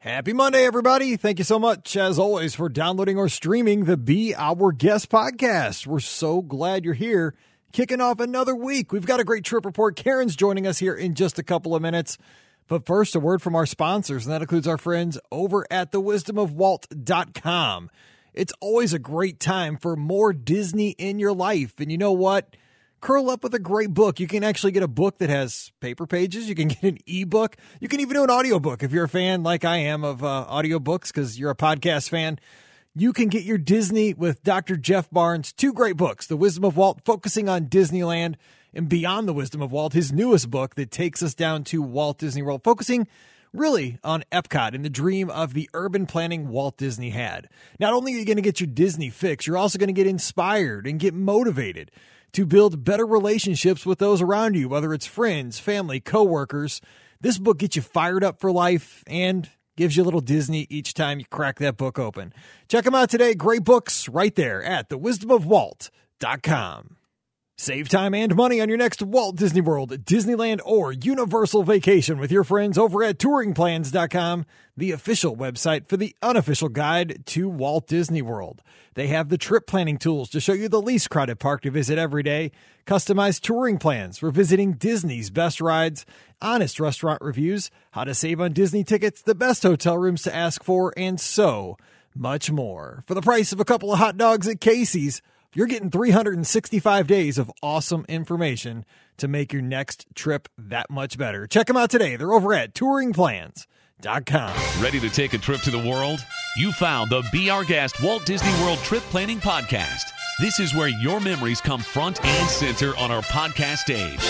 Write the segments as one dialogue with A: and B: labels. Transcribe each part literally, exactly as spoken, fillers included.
A: Happy Monday, everybody. Thank you so much, as always, for downloading or streaming the Be Our Guest podcast. We're so glad you're here. Kicking off another week. We've got a great trip report. Karen's joining us here in just a couple of minutes. But first, a word from our sponsors, and that includes our friends over at the wisdom of walt dot com. It's always a great time for more Disney in your life. And you know what? Curl up with a great book. You can actually get a book that has paper pages. You can get an ebook. You can even do an audiobook if you're a fan like I am of uh, audiobooks because you're a podcast fan. You can get your Disney with Doctor Jeff Barnes. Two great books, The Wisdom of Walt, focusing on Disneyland, and Beyond the Wisdom of Walt, his newest book that takes us down to Walt Disney World, focusing really on Epcot and the dream of the urban planning Walt Disney had. Not only are you going to get your Disney fix, you're also going to get inspired and get motivated to build better relationships with those around you, whether it's friends, family, coworkers. This book gets you fired up for life and gives you a little Disney each time you crack that book open. Check them out today. Great books right there at the wisdom of walt dot com. Save time and money on your next Walt Disney World, Disneyland, or Universal vacation with your friends over at touring plans dot com, the official website for the unofficial guide to Walt Disney World. They have the trip planning tools to show you the least crowded park to visit every day, customized touring plans for visiting Disney's best rides, honest restaurant reviews, how to save on Disney tickets, the best hotel rooms to ask for, and so much more. For the price of a couple of hot dogs at Casey's, you're getting three hundred sixty-five days of awesome information to make your next trip that much better. Check them out today. They're over at touring plans dot com.
B: Ready to take a trip to the world? You found the Be Our Guest Walt Disney World Trip Planning Podcast. This is where your memories come front and center on our podcast stage.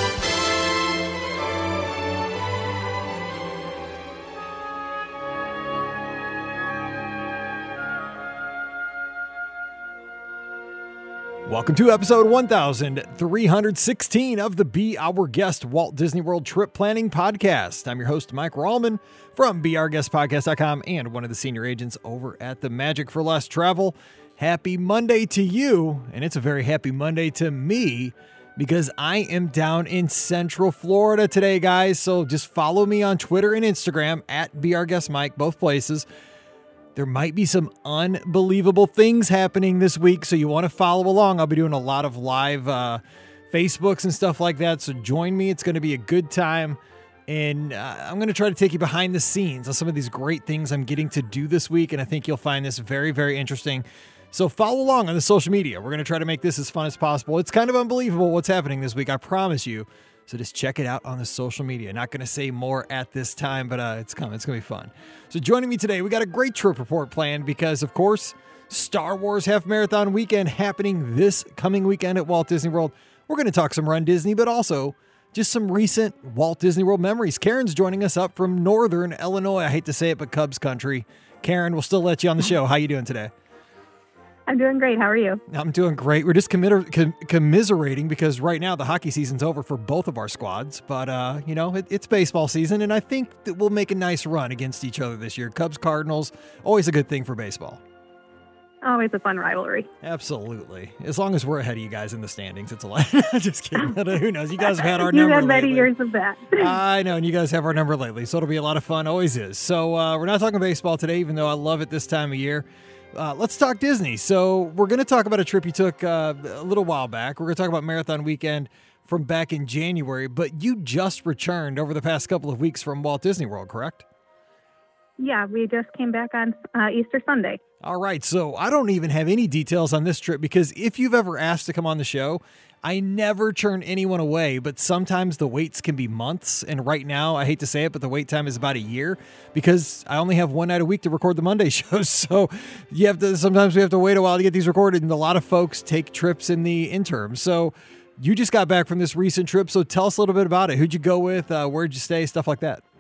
A: Welcome to episode one thousand three hundred sixteen of the Be Our Guest Walt Disney World Trip Planning Podcast. I'm your host, Mike Rallman from be our guest podcast dot com and one of the senior agents over at the Magic for Less Travel. Happy Monday to you, and it's a very happy Monday to me because I am down in Central Florida today, guys. So just follow me on Twitter and Instagram at BeOurGuestMike, both places. There might be some unbelievable things happening this week, so you want to follow along. I'll be doing a lot of live uh, Facebooks and stuff like that, so join me. It's going to be a good time, and uh, I'm going to try to take you behind the scenes on some of these great things I'm getting to do this week, and I think you'll find this very, very interesting. So follow along on the social media. We're going to try to make this as fun as possible. It's kind of unbelievable what's happening this week, I promise you. So just check it out on the social media. Not going to say more at this time, but uh, it's coming. It's going to be fun. So joining me today, we got a great trip report planned because, of course, Star Wars Half Marathon Weekend happening this coming weekend at Walt Disney World. We're going to talk some Run Disney, but also just some recent Walt Disney World memories. Karen's joining us up from Northern Illinois. I hate to say it, but Cubs country. Karen, we'll still let you on the show. How you doing today?
C: I'm doing great. How are you?
A: I'm doing great. We're just committer- com- commiserating because right now the hockey season's over for both of our squads. But, uh, you know, it, it's baseball season, and I think that we'll make a nice run against each other this year. Cubs, Cardinals, always a good thing for baseball.
C: Always a fun rivalry.
A: Absolutely. As long as we're ahead of you guys in the standings, it's a lot. Just kidding. Who knows? You guys have had our
C: You've
A: number
C: had many
A: lately.
C: years of that.
A: I know, and you guys have our number lately, so it'll be a lot of fun. Always is. So uh, we're not talking baseball today, even though I love it this time of year. Uh, let's talk Disney. So we're going to talk about a trip you took uh, a little while back. We're going to talk about Marathon Weekend from back in January, but you just returned over the past couple of weeks from Walt Disney World, correct?
C: Yeah, we just came back on uh, Easter Sunday.
A: All right, so I don't even have any details on this trip because if you've ever asked to come on the show, I never turn anyone away, but sometimes the waits can be months. And right now, I hate to say it, but the wait time is about a year because I only have one night a week to record the Monday shows. So you have to, sometimes we have to wait a while to get these recorded. And a lot of folks take trips in the interim. So you just got back from this recent trip. So tell us a little bit about it. Who'd you go with? Uh, where'd you stay? Stuff like that.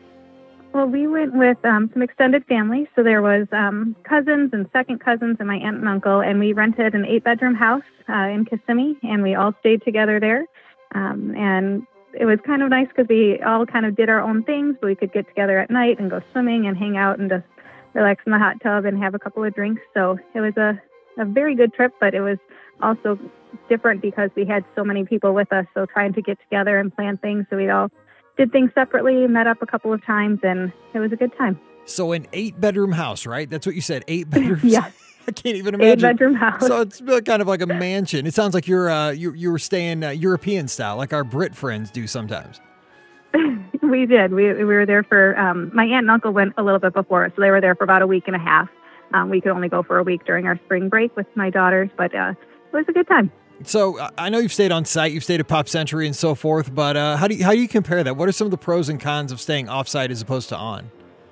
C: Well, we went with um, some extended family. So there was um, cousins and second cousins and my aunt and uncle, and we rented an eight-bedroom house uh, in Kissimmee, and we all stayed together there. Um, and it was kind of nice because we all kind of did our own things, but we could get together at night and go swimming and hang out and just relax in the hot tub and have a couple of drinks. So it was a, a very good trip, but it was also different because we had so many people with us. So trying to get together and plan things so we'd all did things separately, met up a couple of times, and it was a good time.
A: So an eight-bedroom house, right? That's what you said, eight bedrooms?
C: Yeah.
A: I can't even imagine.
C: Eight-bedroom house.
A: So it's kind of like a mansion. It sounds like you're uh, you, you were staying uh, European style, like our Brit friends do sometimes.
C: We did. We we were there for, um, my aunt and uncle went a little bit before us, so they were there for about a week and a half. Um, we could only go for a week during our spring break with my daughters, but uh, it was a good time.
A: So uh, I know you've stayed on site, you've stayed at Pop Century and so forth, but uh, how do you, how do you compare that? What are some of the pros and cons of staying off-site as opposed to on?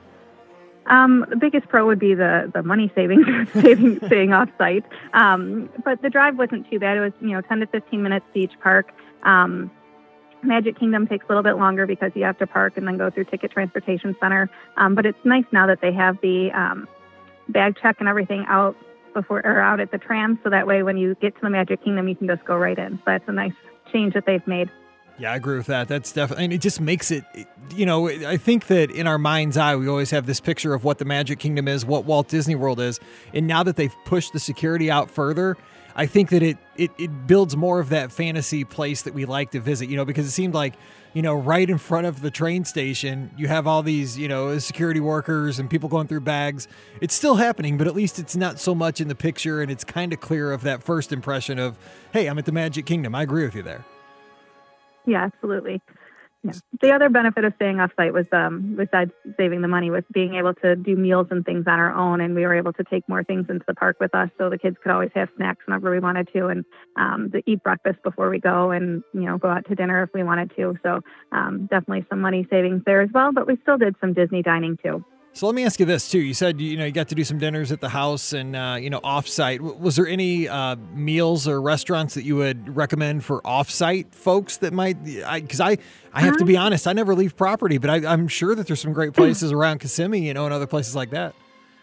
C: Um, the biggest pro would be the, the money savings, saving, staying off-site. Um, but the drive wasn't too bad. It was, you know, ten to fifteen minutes to each park. Um, Magic Kingdom takes a little bit longer because you have to park and then go through Ticket Transportation Center. Um, but it's nice now that they have the um, bag check and everything out before or out at the tram, so that way when you get to the Magic Kingdom, you can just go right in. So that's a nice change that they've made.
A: Yeah, I agree with that. That's definitely, and it just makes it, you know, I think that in our mind's eye, we always have this picture of what the Magic Kingdom is, what Walt Disney World is. And now that they've pushed the security out further, I think that it, it, it builds more of that fantasy place that we like to visit, you know, because it seemed like, you know, right in front of the train station, you have all these, you know, security workers and people going through bags. It's still happening, but at least it's not so much in the picture, and it's kind of clear of that first impression of, hey, I'm at the Magic Kingdom. I agree with you there.
C: Yeah, absolutely. Yeah. The other benefit of staying off-site was, um, besides saving the money, was being able to do meals and things on our own, and we were able to take more things into the park with us, so the kids could always have snacks whenever we wanted to, and um, to eat breakfast before we go, and you know, go out to dinner if we wanted to. So um, definitely some money savings there as well. But we still did some Disney dining too.
A: So let me ask you this too. You said, you know, you got to do some dinners at the house and, uh, you know, off-site. Was there any uh, meals or restaurants that you would recommend for off-site folks that might, because I, I, I have to be honest, I never leave property, but I, I'm sure that there's some great places around Kissimmee, you know, and other places like that.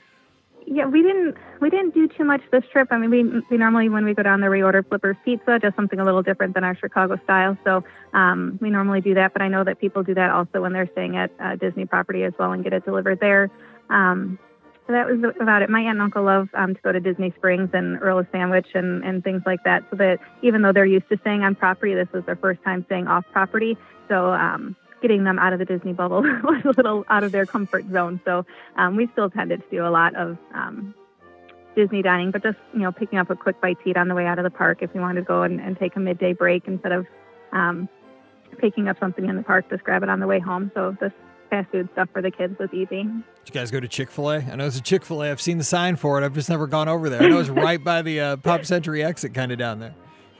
C: Yeah, we didn't we didn't do too much this trip. I mean, we we normally, when we go down there, we order Flipper's Pizza, just something a little different than our Chicago style. So um, we normally do that, but I know that people do that also when they're staying at uh, Disney property as well and get it delivered there. Um, so that was about it. My aunt and uncle love um, to go to Disney Springs and Earl of Sandwich and, and things like that. So that even though they're used to staying on property, this was their first time staying off property. So um, getting them out of the Disney bubble was a little out of their comfort zone. So um, we still tended to do a lot of um, Disney dining, but just, you know, picking up a quick bite to eat on the way out of the park if we wanted to go and, and take a midday break instead of um, picking up something in the park, just grab it on the way home. So this fast food stuff for the kids was easy.
A: Did you guys go to Chick-fil-A? I know it's a Chick-fil-A. I've seen the sign for it. I've just never gone over there. I know it's right by the uh, Pop Century exit kind of down there.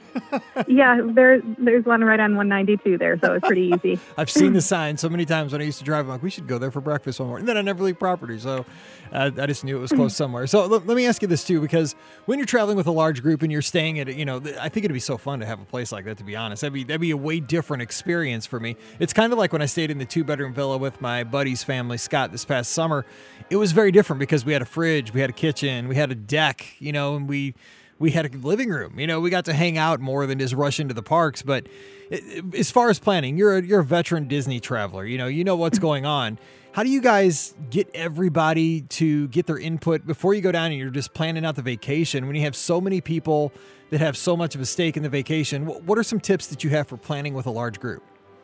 C: Yeah, there, there's one right on one ninety-two there, so it's pretty easy.
A: I've seen the sign so many times when I used to drive. I'm like, we should go there for breakfast one morning. And then I never leave property, so uh, I just knew it was close somewhere. So l- let me ask you this, too, because when you're traveling with a large group and you're staying at, you know, I think it'd be so fun to have a place like that, to be honest. That'd be, that'd be a way different experience for me. It's kind of like when I stayed in the two-bedroom villa with my buddy's family, Scott, this past summer. It was very different because we had a fridge, we had a kitchen, we had a deck, you know, and we... We had a living room, you know, we got to hang out more than just rush into the parks. But as far as planning, you're a, you're a veteran Disney traveler, you know, you know what's going on. How do you guys get everybody to get their input before you go down and you're just planning out the vacation when you have so many people that have so much of a stake in the vacation? What are some tips that you have for planning with a large group?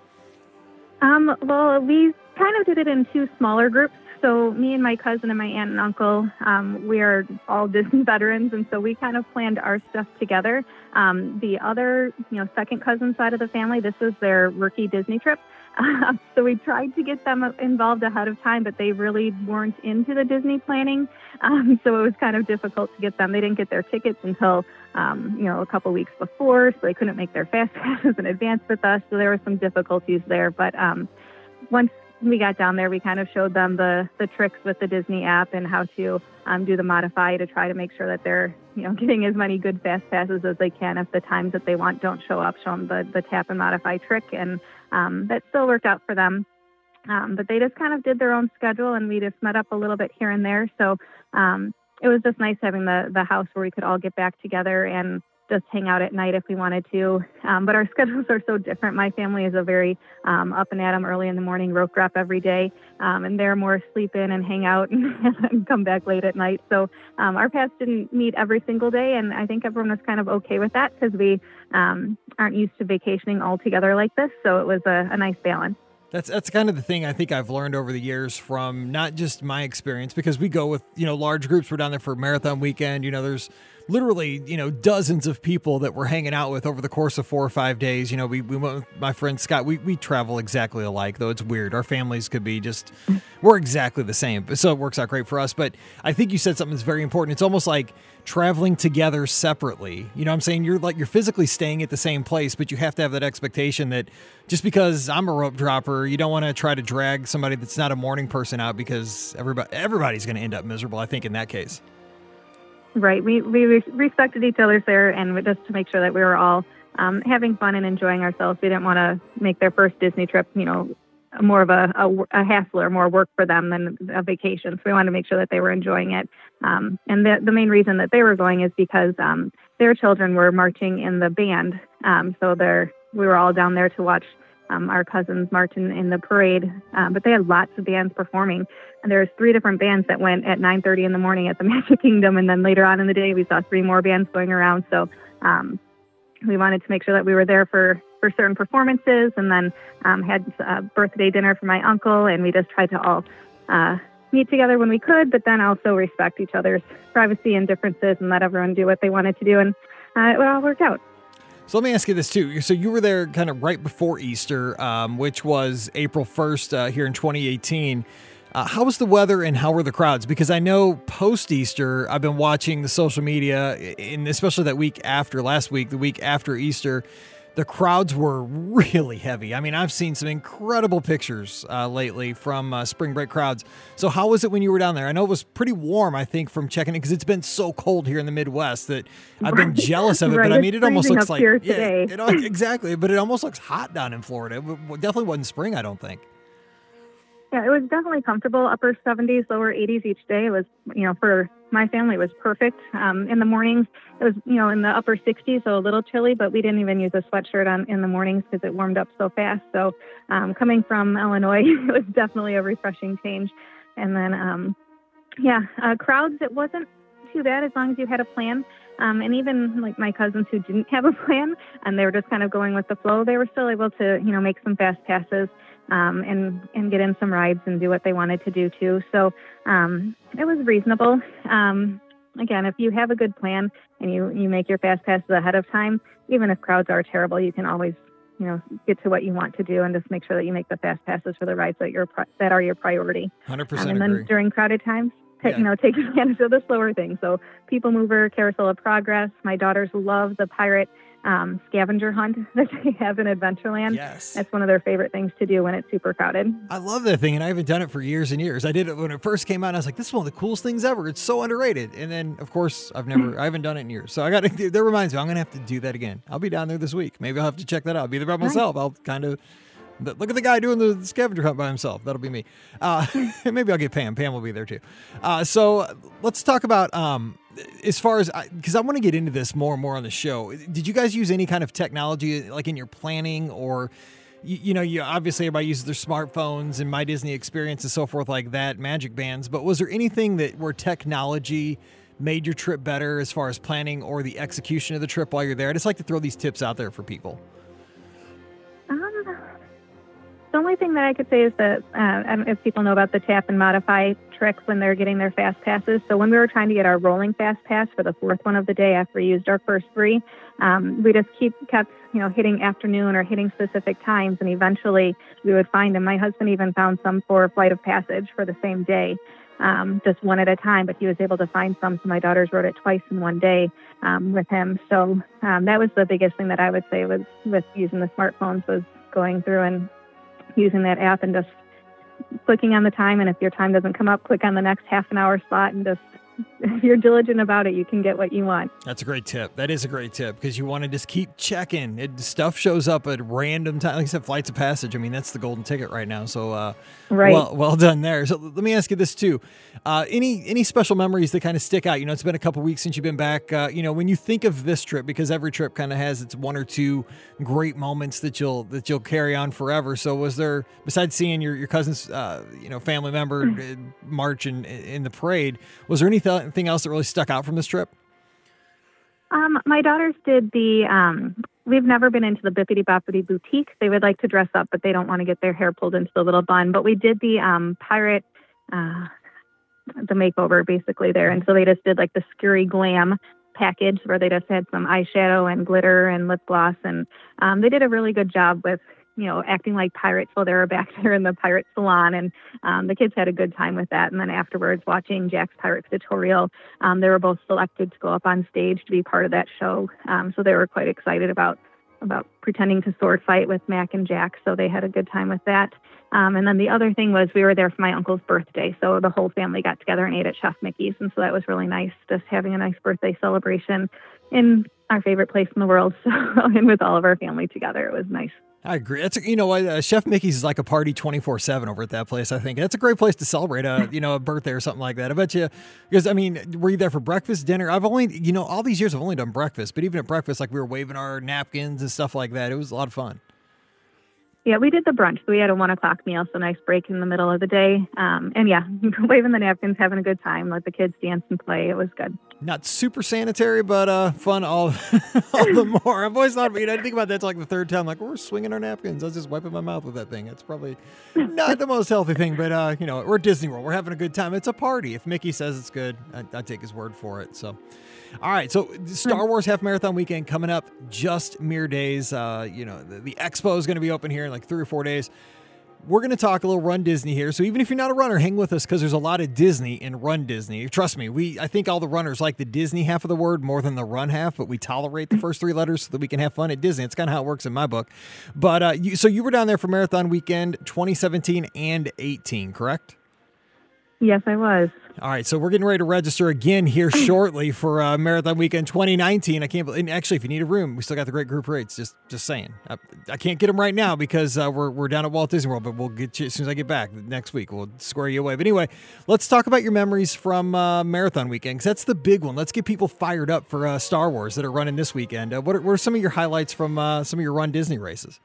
C: Um, well, we kind of did it in two smaller groups. So me and my cousin and my aunt and uncle, um, we are all Disney veterans, and so we kind of planned our stuff together. Um, the other, you know, second cousin side of the family, this was their rookie Disney trip. Uh, so we tried to get them involved ahead of time, but they really weren't into the Disney planning. Um, so it was kind of difficult to get them. They didn't get their tickets until, um, you know, a couple weeks before, so they couldn't make their fast passes in advance with us. So there were some difficulties there. But um, once we got down there, we kind of showed them the, the tricks with the Disney app and how to um, do the modify to try to make sure that they're, you know, getting as many good fast passes as they can. If the times that they want don't show up, show them the, the tap and modify trick. And um, that still worked out for them. Um, but they just kind of did their own schedule, and we just met up a little bit here and there. So um, it was just nice having the, the house where we could all get back together and just hang out at night if we wanted to. Um, but our schedules are so different. My family is a very um, up and at 'em early in the morning, rope drop every day. Um, and they're more sleep in and hang out and, and come back late at night. So um, our paths didn't meet every single day. And I think everyone was kind of okay with that because we um, aren't used to vacationing all together like this. So it was a, a nice balance.
A: That's that's kind of the thing I think I've learned over the years from not just my experience, because we go with, you know, large groups. We're down there for marathon weekend. You know, there's literally, you know, dozens of people that we're hanging out with over the course of four or five days. You know, we, we went with my friend Scott. We, we travel exactly alike, though it's weird. Our families could be just, we're exactly the same. So it works out great for us. But I think you said something that's very important. It's almost like traveling together separately. You know what I'm saying? You're like, you're physically staying at the same place, but you have to have that expectation that just because I'm a rope dropper, you don't want to try to drag somebody that's not a morning person out, because everybody, everybody's going to end up miserable, I think, in that case.
C: Right. We we respected each other's there, and just to make sure that we were all um, having fun and enjoying ourselves. We didn't want to make their first Disney trip, you know, more of a, a, a hassle or more work for them than a vacation. So we wanted to make sure that they were enjoying it. Um, and the, the main reason that they were going is because um, their children were marching in the band. Um, so they're, we were all down there to watch um, our cousins march in, in the parade. Um, but they had lots of bands performing. And there's three different bands that went at nine thirty in the morning at the Magic Kingdom. And then later on in the day, we saw three more bands going around. So um, we wanted to make sure that we were there for, for certain performances, and then um, had a birthday dinner for my uncle. And we just tried to all uh, meet together when we could, but then also respect each other's privacy and differences and let everyone do what they wanted to do. And uh, it all worked out.
A: So let me ask you this too. So you were there kind of right before Easter, um, which was April first uh, here in twenty eighteen. Uh, how was the weather and how were the crowds? Because I know post-Easter, I've been watching the social media, and especially that week after, last week, the week after Easter, the crowds were really heavy. I mean, I've seen some incredible pictures uh, lately from uh, spring break crowds. So how was it when you were down there? I know it was pretty warm, I think, from checking it, because it's been so cold here in the Midwest that I've been jealous of it.
C: Right.
A: But I mean, it almost looks like, yeah,
C: today.
A: it, exactly, but it almost looks hot down in Florida. It definitely wasn't spring, I don't think.
C: Yeah, it was definitely comfortable, upper seventies, lower eighties each day. It was, you know, for my family, it was perfect. Um, in the mornings, it was, you know, in the upper sixties, so a little chilly, but we didn't even use a sweatshirt on in the mornings because it warmed up so fast. So um, coming from Illinois, it was definitely a refreshing change. And then, um, yeah, uh, crowds, it wasn't too bad as long as you had a plan. Um, and even like my cousins who didn't have a plan and they were just kind of going with the flow, they were still able to, you know, make some fast passes. Um, and, and get in some rides and do what they wanted to do too. So um, it was reasonable. Um, again, if you have a good plan and you, you make your fast passes ahead of time, even if crowds are terrible, you can always, you know, get to what you want to do and just make sure that you make the fast passes for the rides that you're that are your priority.
A: one hundred percent
C: um, and
A: agree.
C: then during crowded times, t-
A: Yeah.
C: you know, take advantage of the slower things. So People Mover, Carousel of Progress. My daughters love the pirate Um, scavenger hunt that they have in Adventureland.
A: Yes.
C: That's one of their favorite things to do when it's super crowded.
A: I love that thing, and I haven't done it for years and years. I did it when it first came out, and I was like, this is one of the coolest things ever. It's so underrated. And then, of course, I've never, I haven't done it in years. So I got to, that reminds me, I'm going to have to do that again. I'll be down there this week. Maybe I'll have to check that out. I'll be there by myself. I'll kind of, look at the guy doing the scavenger hunt by himself. That'll be me. Uh, maybe I'll get Pam. Pam will be there too. Uh, so let's talk about, um, as far as, because I, I want to get into this more and more on the show. Did you guys use any kind of technology, like in your planning, or, you, you know, you obviously everybody uses their smartphones and My Disney Experience and so forth like that, Magic Bands, but was there anything that where technology made your trip better as far as planning or the execution of the trip while you're there? I just like to throw these tips out there for people.
C: Um, the only thing that I could say is that uh, I don't know if people know about the tap and modify trick when they're getting their fast passes. So when we were trying to get our rolling fast pass for the fourth one of the day after we used our first three, um, we just keep kept you know hitting afternoon or hitting specific times, and eventually we would find them. My husband even found some for Flight of Passage for the same day. Um, just one at a time, but he was able to find some. So my daughters rode it twice in one day um, with him. So um, that was the biggest thing that I would say was with using the smartphones, was going through and using that app and just clicking on the time. And if your time doesn't come up, click on the next half an hour slot, and just, if you're diligent about it, you can get what you want.
A: That's a great tip. That is a great tip, because you want to just keep checking. It, stuff shows up at random times. Like I said, Flights of Passage. I mean, that's the golden ticket right now. So, uh,
C: right.
A: well, well done there. So let me ask you this too. Uh, any any special memories that kind of stick out? You know, it's been a couple weeks since you've been back. Uh, you know, when you think of this trip, because every trip kind of has its one or two great moments that you'll that you'll carry on forever. So, was there, besides seeing your your cousin's uh, you know family member march in in the parade, was there anything else that really stuck out from this trip?
C: Um, my daughters did the um, we've never been into the Bippity Boppity Boutique. They would like to dress up, but they don't want to get their hair pulled into the little bun. But we did the um, pirate, uh, the makeover basically there. And so they just did like the scurry glam package where they just had some eyeshadow and glitter and lip gloss. And um, they did a really good job with, you know, acting like pirates while they were back there in the pirate salon. And um, the kids had a good time with that. And then afterwards, watching Jack's Pirate tutorial, um, they were both selected to go up on stage to be part of that show. Um, so they were quite excited about about pretending to sword fight with Mac and Jack. So they had a good time with that. Um, and then the other thing was we were there for my uncle's birthday. So the whole family got together and ate at Chef Mickey's. And so that was really nice, just having a nice birthday celebration in our favorite place in the world. So, and with all of our family together, it was nice.
A: I agree. That's a, you know what, uh, Chef Mickey's is like a party twenty-four seven over at that place. I think that's a great place to celebrate a you know a birthday or something like that. I bet you, because I mean, were you there for breakfast, dinner? I've only you know all these years I've only done breakfast, but even at breakfast, like we were waving our napkins and stuff like that. It was a lot of fun.
C: Yeah, we did the brunch. So we had a one o'clock meal, so nice break in the middle of the day. Um, and yeah, waving the napkins, having a good time, let the kids dance and play. It was good.
A: Not super sanitary, but uh, fun all, all the more. I've always thought, you know, I think about that like the third time, like we're swinging our napkins. I was just wiping my mouth with that thing. It's probably not the most healthy thing, but uh, you know, we're at Disney World. We're having a good time. It's a party. If Mickey says it's good, I, I take his word for it. So, all right. So Star Wars Half Marathon Weekend coming up just mere days. Uh, you know, the, the expo is going to be open here in like three or four days. We're going to talk a little Run Disney here. So even if you're not a runner, hang with us because there's a lot of Disney in Run Disney. Trust me, we I think all the runners like the Disney half of the word more than the run half, but we tolerate the first three letters so that we can have fun at Disney. It's kind of how it works in my book. But uh, you, so you were down there for Marathon Weekend twenty seventeen and eighteen, correct?
C: Yes, I was.
A: All right, so we're getting ready to register again here shortly for uh, Marathon Weekend twenty nineteen. I can't believe, and actually, if you need a room, we still got the great group rates. Just, just saying, I, I can't get them right now because uh, we're we're down at Walt Disney World, but we'll get you as soon as I get back next week. We'll square you away. But anyway, let's talk about your memories from uh, Marathon Weekend because that's the big one. Let's get people fired up for uh, Star Wars that are running this weekend. Uh, what, are, what are some of your highlights from uh, some of your Run Disney races?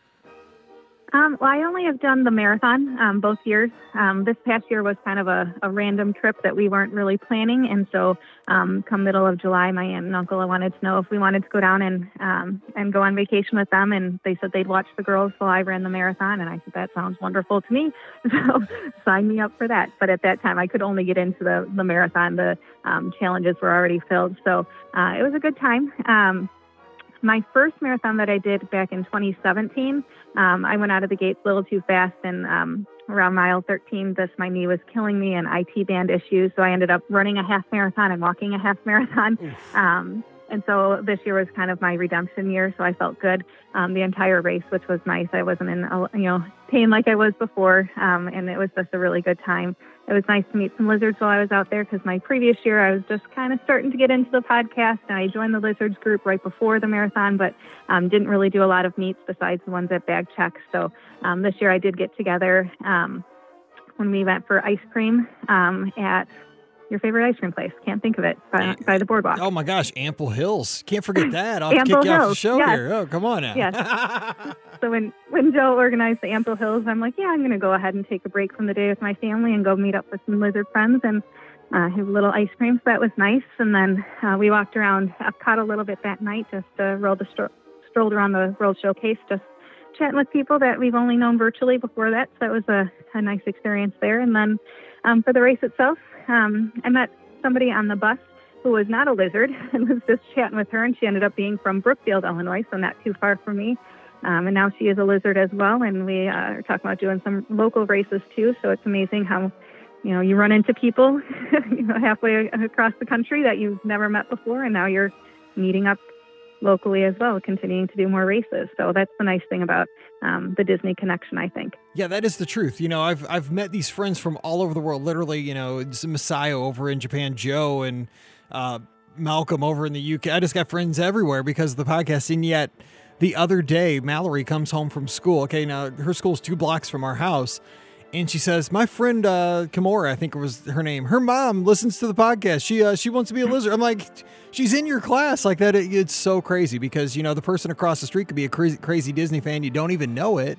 C: Um, well, I only have done the marathon um, both years. Um, this past year was kind of a, a random trip that we weren't really planning. And so um, come middle of July, my aunt and uncle wanted to know if we wanted to go down and um, and go on vacation with them. And they said they'd watch the girls while I ran the marathon. And I said, that sounds wonderful to me. So sign me up for that. But at that time, I could only get into the, the marathon. The um, challenges were already filled. So uh, it was a good time. Um, My first marathon that I did back in twenty seventeen, um, I went out of the gates a little too fast, and um, around mile thirteen, this my knee was killing me and I T band issues, so I ended up running a half marathon and walking a half marathon. Um, and so this year was kind of my redemption year, so I felt good um, the entire race, which was nice. I wasn't in you know pain like I was before, um, and it was just a really good time. It was nice to meet some lizards while I was out there because my previous year I was just kind of starting to get into the podcast, and I joined the lizards group right before the marathon, but um, didn't really do a lot of meets besides the ones at Bag Check. So um, this year I did get together um, when we went for ice cream um, at your favorite ice cream place. Can't think of it. By, by the boardwalk.
A: Oh my gosh, Ample Hills. Can't forget that. I'll
C: Ample
A: kick you
C: Hills,
A: off the show
C: yes.
A: here. Oh, come on now.
C: Yes. So when, when Joe organized the Ample Hills, I'm like, yeah, I'm going to go ahead and take a break from the day with my family and go meet up with some lizard friends and uh, have a little ice cream. So that was nice. And then uh, we walked around Epcot a little bit that night, just uh, rolled the stro- strolled around the World Showcase, just chatting with people that we've only known virtually before that. So that was a, a nice experience there. And then um, for the race itself, um, I met somebody on the bus who was not a lizard and was just chatting with her, and she ended up being from Brookfield, Illinois, so not too far from me. Um, and now she is a lizard as well, and we uh, are talking about doing some local races too. So it's amazing how, you know, you run into people you know, halfway across the country that you've never met before, and now you're meeting up locally as well, continuing to do more races. So that's the nice thing about um, the Disney connection, I think.
A: Yeah, that is the truth. You know, I've I've met these friends from all over the world. Literally, you know, it's Messiah over in Japan, Joe, and uh, Malcolm over in the U K. I just got friends everywhere because of the podcast. And yet, the other day, Mallory comes home from school. Okay, now her school's two blocks from our house. And she says, my friend uh, Kimura, I think it was her name, her mom listens to the podcast. She uh, she wants to be a lizard. I'm like, she's in your class like that. It, it's so crazy because, you know, the person across the street could be a crazy, crazy Disney fan. You don't even know it.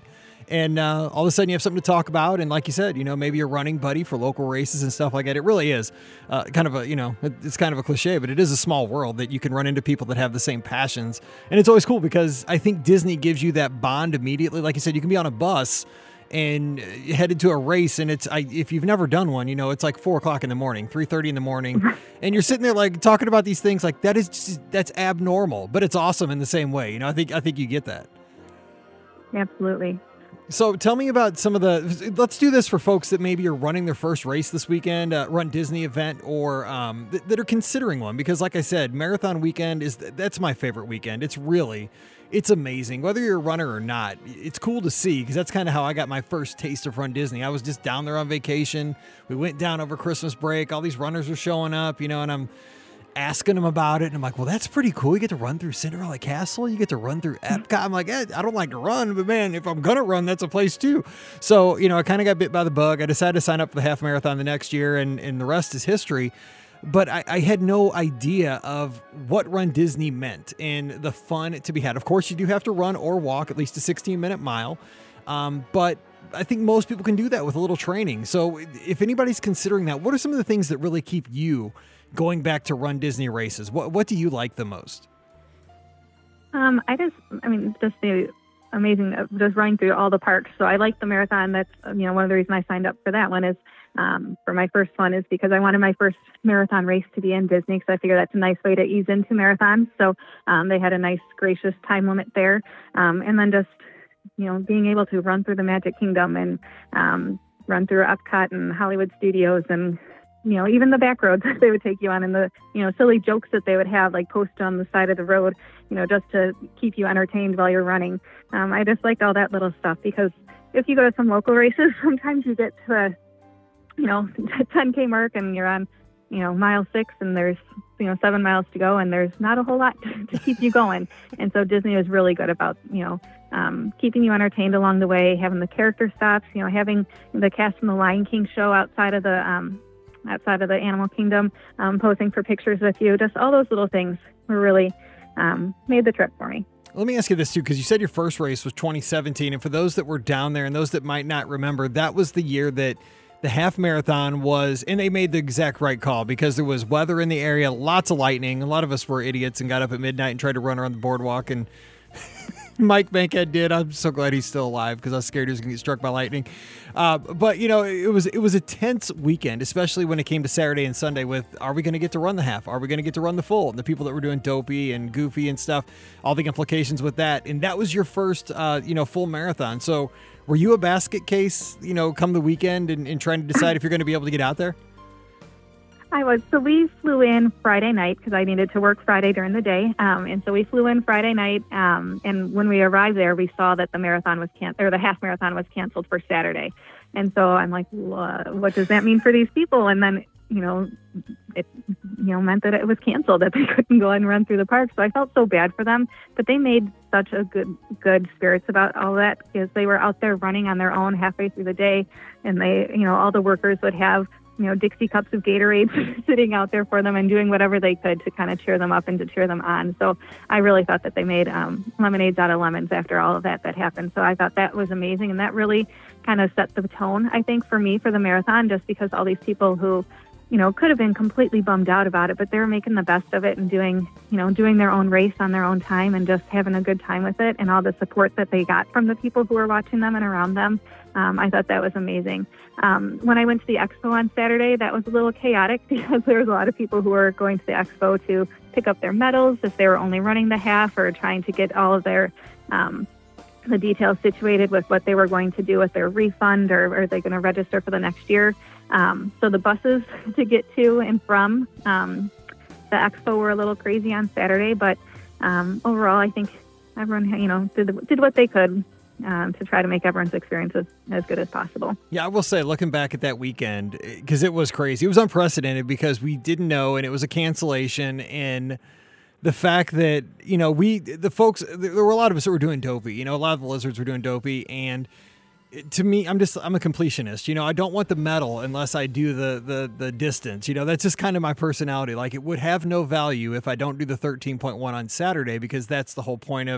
A: And uh, all of a sudden you have something to talk about. And like you said, you know, maybe you're running buddy for local races and stuff like that. It really is uh, kind of a, you know, it's kind of a cliche, but it is a small world that you can run into people that have the same passions. And it's always cool because I think Disney gives you that bond immediately. Like you said, you can be on a bus and headed to a race, and it's I, if you've never done one, you know, it's like four o'clock in the morning, three thirty in the morning, and you're sitting there like talking about these things like that is just, that's abnormal, but it's awesome in the same way. You know, I think I think you get that.
C: Absolutely.
A: So tell me about some of the, let's do this for folks that maybe are running their first race this weekend, uh, Run Disney event, or um, th- that are considering one. Because like I said, marathon weekend is, that's my favorite weekend. It's really, it's amazing. Whether you're a runner or not, it's cool to see because that's kind of how I got my first taste of Run Disney. I was just down there on vacation. We went down over Christmas break. All these runners are showing up, you know, and I'm asking them about it, and I'm like, well, that's pretty cool. You get to run through Cinderella Castle. You get to run through Epcot. I'm like, eh, I don't like to run, but man, if I'm going to run, that's a place too. So, you know, I kind of got bit by the bug. I decided to sign up for the half marathon the next year, and, and the rest is history. But I, I had no idea of what Run Disney meant and the fun to be had. Of course, you do have to run or walk at least a sixteen minute mile. Um, but I think most people can do that with a little training. So if anybody's considering that, what are some of the things that really keep you going back to Run Disney races? What what do you like the most?
C: Um, I just, I mean, just the amazing, uh, just running through all the parks. So I like the marathon. That's, you know, one of the reasons I signed up for that one is um, for my first one is because I wanted my first marathon race to be in Disney because I figure that's a nice way to ease into marathons. So um, they had a nice, gracious time limit there. Um, and then just, you know, being able to run through the Magic Kingdom and um, run through Epcot and Hollywood Studios and, you know, even the back roads that they would take you on and the, you know, silly jokes that they would have, like posted on the side of the road, you know, just to keep you entertained while you're running. Um, I just liked all that little stuff because if you go to some local races, sometimes you get to a, you know, ten K mark and you're on, you know, mile six and there's, you know, seven miles to go and there's not a whole lot to, to keep you going. And so Disney was really good about, you know, um, keeping you entertained along the way, having the character stops, you know, having the cast from the Lion King show outside of the, um, outside of the Animal Kingdom, um, posing for pictures with you. Just all those little things were really um, made the trip for me.
A: Let me ask you this too, because you said your first race was twenty seventeen. And for those that were down there and those that might not remember, that was the year that the half marathon was, and they made the exact right call because there was weather in the area, lots of lightning. A lot of us were idiots and got up at midnight and tried to run around the boardwalk, and Mike Bankhead did. I'm so glad he's still alive because I was scared he was going to get struck by lightning. Uh, but, you know, it was it was a tense weekend, especially when it came to Saturday and Sunday with, are we going to get to run the half? Are we going to get to run the full? And the people that were doing Dopey and Goofy and stuff, all the implications with that. And that was your first, uh, you know, full marathon. So were you a basket case, you know, come the weekend and, and trying to decide if you're going to be able to get out there?
C: I was. So we flew in Friday night because I needed to work Friday during the day. Um, and so we flew in Friday night. Um, and when we arrived there, we saw that the marathon was can- or the half marathon was canceled for Saturday. And so I'm like, well, what does that mean for these people? And then, you know, it, you know, meant that it was canceled, that they couldn't go and run through the park. So I felt so bad for them, but they made such a good, good spirits about all that because they were out there running on their own halfway through the day. And they, you know, all the workers would have, you know, Dixie cups of Gatorade sitting out there for them and doing whatever they could to kind of cheer them up and to cheer them on. So I really thought that they made um, lemonades out of lemons after all of that that happened. So I thought that was amazing. And that really kind of set the tone, I think, for me for the marathon, just because all these people who, you know, could have been completely bummed out about it, but they were making the best of it and doing, you know, doing their own race on their own time and just having a good time with it, and all the support that they got from the people who were watching them and around them. Um, I thought that was amazing. Um, when I went to the expo on Saturday, that was a little chaotic because there was a lot of people who were going to the expo to pick up their medals if they were only running the half, or trying to get all of their um, the details situated with what they were going to do with their refund, or, or are they going to register for the next year. Um, so the buses to get to and from um, the expo were a little crazy on Saturday, but um, overall, I think everyone, you know, did, did what they could um, to try to make everyone's experience as, as good as possible.
A: Yeah, I will say, looking back at that weekend, because it was crazy, it was unprecedented because we didn't know, and it was a cancellation, and the fact that, you know, we, the folks, there were a lot of us that were doing Dopey, you know, a lot of the lizards were doing Dopey, and to me, I'm just, I'm a completionist. You know, I don't want the medal unless I do the, the, the distance. You know, that's just kind of my personality. Like, it would have no value if I don't do the thirteen point one on Saturday, because that's the whole point of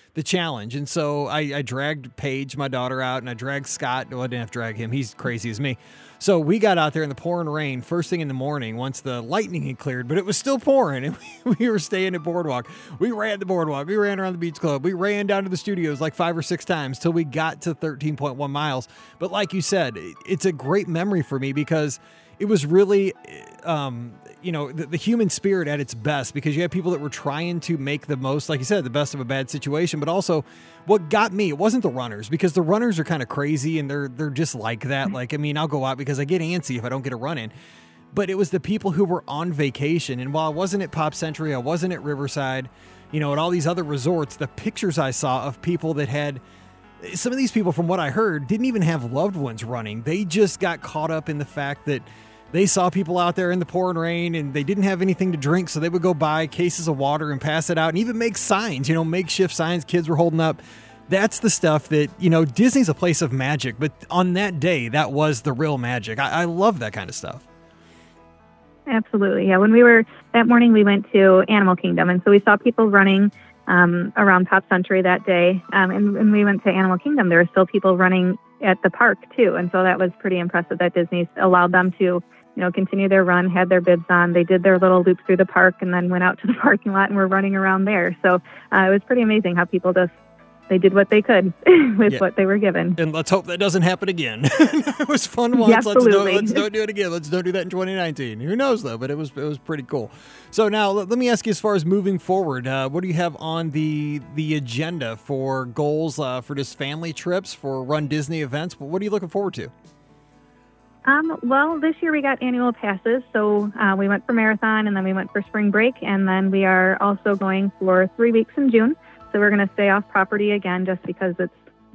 A: the challenge. And so I, I dragged Paige, my daughter, out, and I dragged Scott. Well, I didn't have to drag him. He's crazy as me. So we got out there in the pouring rain first thing in the morning once the lightning had cleared, but it was still pouring, and we, we were staying at Boardwalk. We ran the Boardwalk. We ran around the Beach Club. We ran down to the studios like five or six times till we got to thirteen point one miles. But like you said, it's a great memory for me because it was really, um, you know, the, the human spirit at its best, because you had people that were trying to make the most, like you said, the best of a bad situation. But also what got me, it wasn't the runners, because the runners are kind of crazy and they're, they're just like that. Like, I mean, I'll go out because I get antsy if I don't get a run in, but it was the people who were on vacation. And while I wasn't at Pop Century, I wasn't at Riverside, you know, at all these other resorts, the pictures I saw of people that had, some of these people, from what I heard, didn't even have loved ones running. They just got caught up in the fact that they saw people out there in the pouring rain and they didn't have anything to drink, so they would go buy cases of water and pass it out and even make signs, you know, makeshift signs kids were holding up. That's the stuff that, you know, Disney's a place of magic, but on that day, that was the real magic. I, I love that kind of stuff.
C: Absolutely. Yeah. When we were, that morning, we went to Animal Kingdom, and so we saw people running um, around Pop Century that day. Um, and when we went to Animal Kingdom, there were still people running at the park too. And so that was pretty impressive that Disney allowed them to, you know, continue their run, had their bibs on. They did their little loop through the park and then went out to the parking lot and were running around there. So uh, it was pretty amazing how people just, they did what they could with yeah. what they were given.
A: And let's hope that doesn't happen again. It was fun once.
C: Yeah,
A: let's, don't, let's don't do it again. Let's don't do that in twenty nineteen. Who knows, though, but it was it was pretty cool. So now let, let me ask you, as far as moving forward, uh, what do you have on the the agenda for goals uh, for just family trips, for Run Disney events? What are you looking forward to?
C: Um, well, this year we got annual passes, so uh, we went for marathon, and then we went for spring break, and then we are also going for three weeks in June. So we're going to stay off property again, just because it's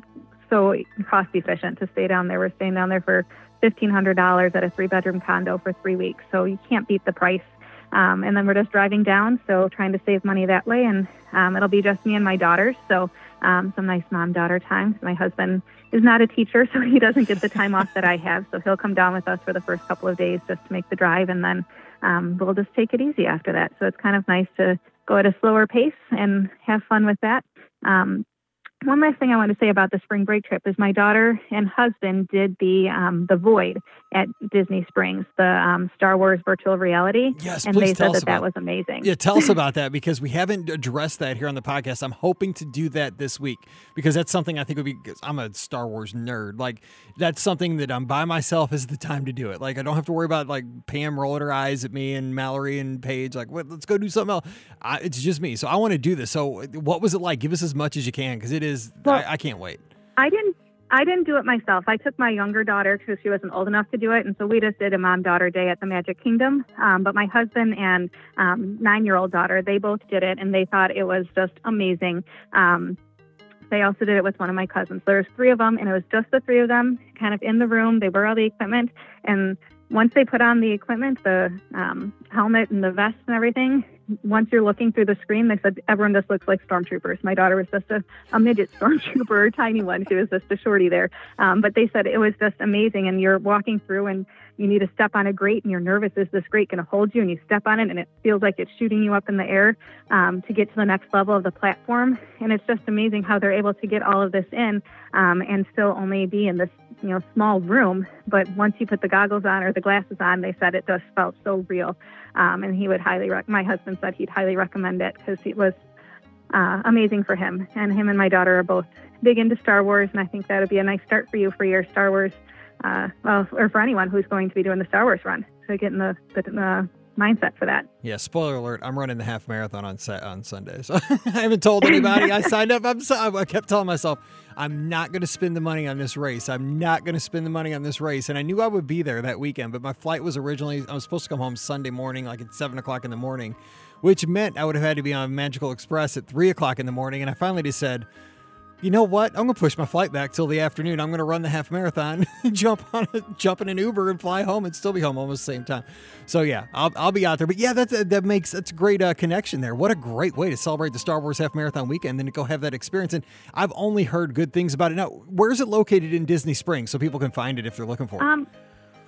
C: so cost efficient to stay down there. We're staying down there for fifteen hundred dollars at a three-bedroom condo for three weeks, so you can't beat the price. Um, and then we're just driving down, so trying to save money that way, and um, it'll be just me and my daughters, so um, some nice mom-daughter time. My husband is not a teacher, so he doesn't get the time off that I have, so he'll come down with us for the first couple of days just to make the drive, and then um, we'll just take it easy after that. So it's kind of nice to go at a slower pace and have fun with that. Um, one last thing I want to say about the spring break trip is my daughter and husband did the um, the Void at Disney Springs, the um, Star Wars virtual reality.
A: Yes,
C: and
A: please
C: they
A: tell
C: said
A: us
C: that that
A: about,
C: was amazing.
A: Yeah, tell us about that, because we haven't addressed that here on the podcast. I'm hoping to do that this week, because that's something I think would be, I'm a Star Wars nerd. Like, that's something that I'm by myself is the time to do it. Like, I don't have to worry about like Pam rolling her eyes at me and Mallory and Paige. Like, what, let's go do something else. I, it's just me. So I want to do this. So what was it like? Give us as much as you can, because it is, well, I, I can't wait.
C: I didn't I didn't do it myself. I took my younger daughter because she wasn't old enough to do it, and so we just did a mom-daughter day at the Magic Kingdom. Um, but my husband and um, nine-year-old daughter, they both did it, and they thought it was just amazing. Um, they also did it with one of my cousins. There's three of them, and it was just the three of them kind of in the room. They wore all the equipment, and once they put on the equipment, the um, helmet and the vest and everything, once you're looking through the screen, they said everyone just looks like stormtroopers. My daughter was just a, a midget stormtrooper, a tiny one. She was just a shorty there. Um, but they said it was just amazing. And you're walking through and you need to step on a grate and you're nervous. Is this grate going to hold you? And you step on it and it feels like it's shooting you up in the air um, to get to the next level of the platform. And it's just amazing how they're able to get all of this in um, and still only be in this, you know, small room. But once you put the goggles on or the glasses on, they said it just felt so real. Um, and he would highly, rec- my husband said he'd highly recommend it because it was uh, amazing for him. And him and my daughter are both big into Star Wars. And I think that would be a nice start for you for your Star Wars, uh, well, or for anyone who's going to be doing the Star Wars run. So getting the, the, the mindset for that.
A: Yeah, spoiler alert, I'm running the half marathon on set on Sunday. So I haven't told anybody. I signed up. I'm so, I kept telling myself, I'm not going to spend the money on this race. I'm not going to spend the money on this race. And I knew I would be there that weekend, but my flight was originally, I was supposed to come home Sunday morning, like at seven o'clock in the morning, which meant I would have had to be on Magical Express at three o'clock in the morning. And I finally just said, you know what? I'm going to push my flight back till the afternoon. I'm going to run the half marathon, jump on a, jump in an Uber and fly home and still be home almost the same time. So yeah, I'll, I'll be out there. But yeah, that's, that makes, that's a great uh, connection there. What a great way to celebrate the Star Wars half marathon weekend, then to go have that experience. And I've only heard good things about it. Now, where is it located in Disney Springs so people can find it if they're looking for it?
C: Um,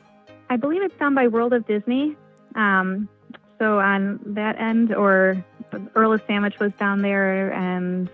C: I believe it's down by World of Disney. Um, so on that end, or Earl of Sandwich was down there, and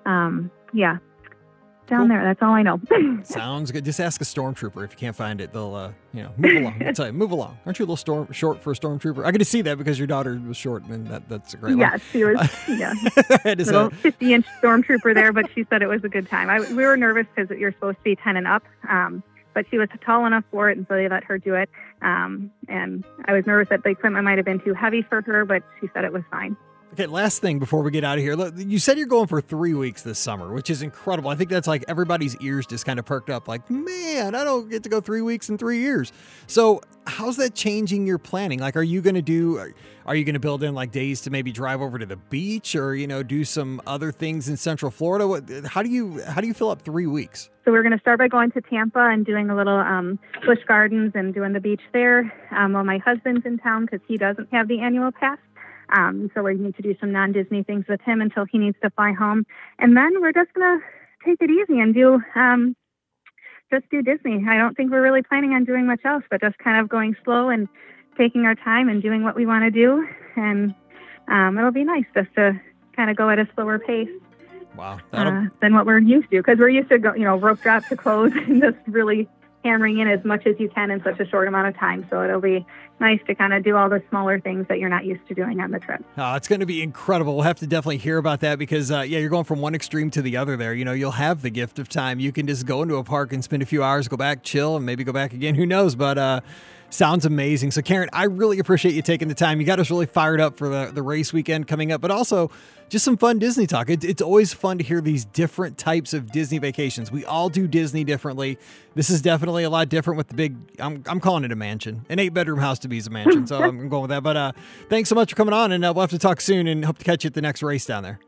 C: um, yeah, down cool. there. That's all I know.
A: Sounds good. Just ask a stormtrooper. If you can't find it, they'll, uh, you know, move along. I'll tell you, move along. Aren't you a little storm short for a stormtrooper? I get to see that because your daughter was short, and that, that's a great
C: yeah,
A: one.
C: she was, yeah, little fifty-inch stormtrooper there, but she said it was a good time. I, we were nervous because you're supposed to be ten and up, um, but she was tall enough for it, and so they let her do it. Um, and I was nervous that the equipment might have been too heavy for her, but she said it was fine.
A: Okay, last thing before we get out of here. Look, you said you're going for three weeks this summer, which is incredible. I think that's like everybody's ears just kind of perked up like, man, I don't get to go three weeks in three years. So how's that changing your planning? Like, are you going to do, are you going to build in like days to maybe drive over to the beach or, you know, do some other things in Central Florida? What, how do you, how do you fill up three weeks?
C: So we're going to start by going to Tampa and doing a little um, Busch Gardens and doing the beach there um, while my husband's in town because he doesn't have the annual pass. Um, so we need to do some non-Disney things with him until he needs to fly home. And then we're just going to take it easy and do um, just do Disney. I don't think we're really planning on doing much else, but just kind of going slow and taking our time and doing what we want to do. And um, it'll be nice just to kind of go at a slower pace.
A: Wow.
C: Uh, than what we're used to, because we're used to go, you know, rope drop to close and just really hammering in as much as you can in such a short amount of time. So it'll be nice to kind of do all the smaller things that you're not used to doing on the trip.
A: Oh, it's going to be incredible. We'll have to definitely hear about that because, uh, yeah, you're going from one extreme to the other there. You know, you'll have the gift of time. You can just go into a park and spend a few hours, go back, chill, and maybe go back again. Who knows? But uh, sounds amazing. So, Karen, I really appreciate you taking the time. You got us really fired up for the, the race weekend coming up, but also just some fun Disney talk. It, it's always fun to hear these different types of Disney vacations. We all do Disney differently. This is definitely a lot different with the big, I'm, I'm calling it a mansion. An eight-bedroom house to be is a mansion, so I'm going with that. But uh, thanks so much for coming on, and uh, we'll have to talk soon and hope to catch you at the next race down there.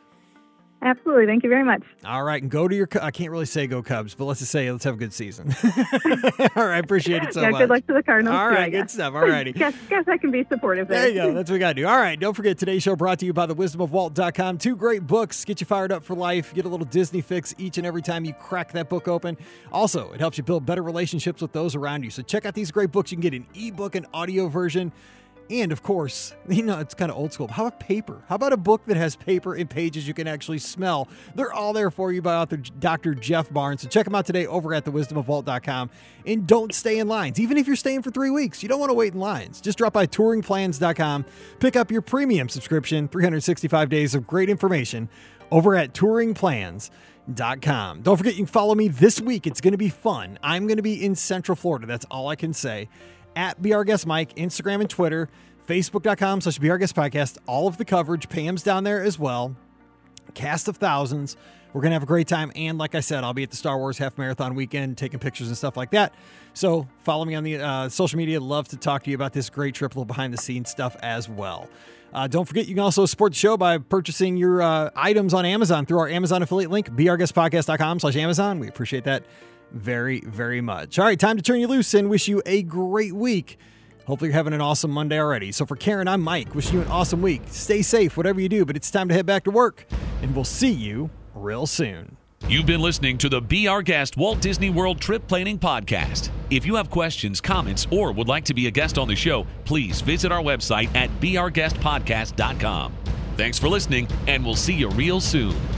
C: Absolutely. Thank you very much.
A: All right. And go to your, I can't really say go Cubs, but let's just say let's have a good season. All right. Appreciate it so
C: yeah,
A: much.
C: Good luck to the Cardinals.
A: All
C: too,
A: right. Good stuff. All righty.
C: guess, guess I can be supportive there.
A: There you go. That's what we got to do. All right. Don't forget, today's show brought to you by the wisdom of walt dot com. Two great books. Get you fired up for life. Get a little Disney fix each and every time you crack that book open. Also, it helps you build better relationships with those around you. So check out these great books. You can get an ebook and audio version. And, of course, you know, it's kind of old school. How about paper? How about a book that has paper and pages you can actually smell? They're all there for you by author Doctor Jeff Barnes. So check them out today over at the wisdom of walt dot com. And don't stay in lines. Even if you're staying for three weeks, you don't want to wait in lines. Just drop by touring plans dot com. Pick up your premium subscription, three hundred sixty-five days of great information over at touring plans dot com. Don't forget, you can follow me this week. It's going to be fun. I'm going to be in Central Florida. That's all I can say. At Be Our Guest Mike, Instagram and Twitter, facebook dot com slash Be Our Guest Podcast. All of the coverage. Pam's down there as well. Cast of thousands. We're going to have a great time. And like I said, I'll be at the Star Wars Half Marathon weekend taking pictures and stuff like that. So follow me on the uh, social media. Love to talk to you about this great trip, a little behind the scenes stuff as well. Uh, don't forget, you can also support the show by purchasing your uh, items on Amazon through our Amazon affiliate link, Be Our Guest Podcast dot com slash Amazon. We appreciate that very, very much. All right, time to turn you loose and wish you a great week. Hopefully you're having an awesome Monday already. So for Karen, I'm Mike, wishing you an awesome week. Stay safe, whatever you do, but it's time to head back to work, and we'll see you real soon.
B: You've been listening to the Be Our Guest Walt Disney World Trip Planning Podcast. If you have questions, comments, or would like to be a guest on the show, please visit our website at Be Our Guest Podcast dot com. Thanks for listening, and we'll see you real soon.